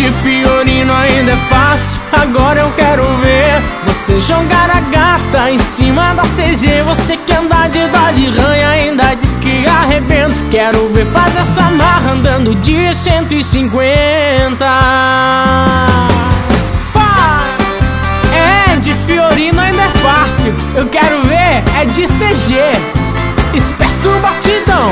De Fiorino ainda é fácil, agora eu quero ver você jogar a gata em cima da CG. Você que anda de Dodge Ram ainda diz que arrebenta. Quero ver fazer essa marra andando de 150. De Fiorino ainda é fácil, eu quero ver é de CG. Espesso batidão.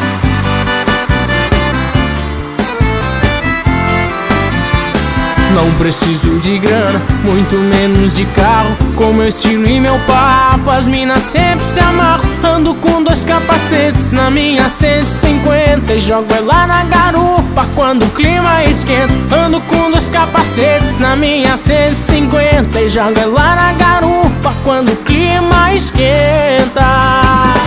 Não preciso de grana, muito menos de carro. Com meu estilo e meu papo, as minas sempre se amarram. Ando com 2 capacetes na minha 150 e jogo ela na garupa quando o clima esquenta. Ando com 2 capacetes na minha 150 e jogo ela na garupa quando o clima esquenta.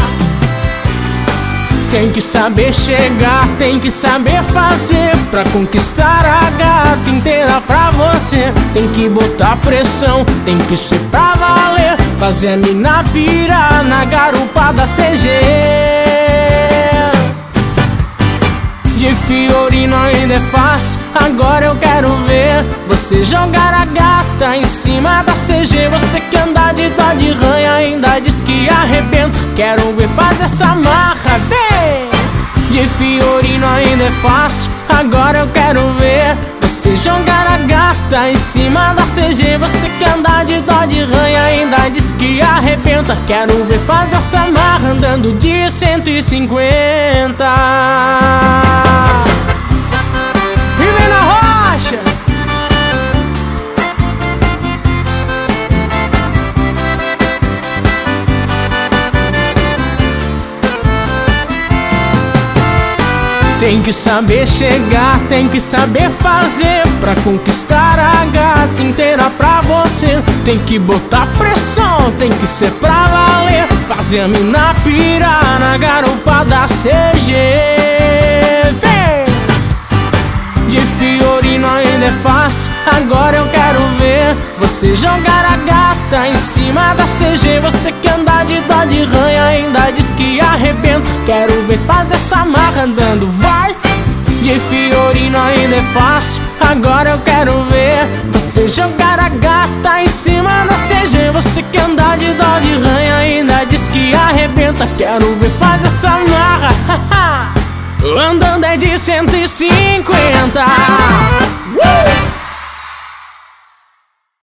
Tem que saber chegar, tem que saber fazer pra conquistar a gata inteira pra você. Tem que botar pressão, tem que ser pra valer. Fazer a mina pirar na garupa da CG. De Fiorino ainda é fácil, agora eu quero ver você jogar a gata em cima da CG. Você que anda de Dodge Ram e ainda diz que arrebenta. Quero ver fazer essa marra, vem! De Fiorino ainda é fácil, agora eu quero ver você jogar a gata em cima da CG. Você que anda de Dodge Ram e ainda diz que arrebenta. Quero ver fazer essa marra andando de 150. Vive na rocha! Tem que saber chegar, tem que saber fazer pra conquistar a gata inteira pra você. Tem que botar pressão, tem que ser pra valer. Fazer a mina pirar na garupa da CG. Vem! De Fiorino ainda é fácil, agora eu quero ver você jogar a gata em cima da CG. Você que anda de Dodge Ram e ainda diz que arrebenta. Quero ver fazer essa marra andando, vai! De Fiorino ainda é fácil, agora eu quero ver você jogar a gata em cima da CG. Você que anda de Dodge Ram e ainda diz que arrebenta. Quero ver fazer essa marra, andando é de 150.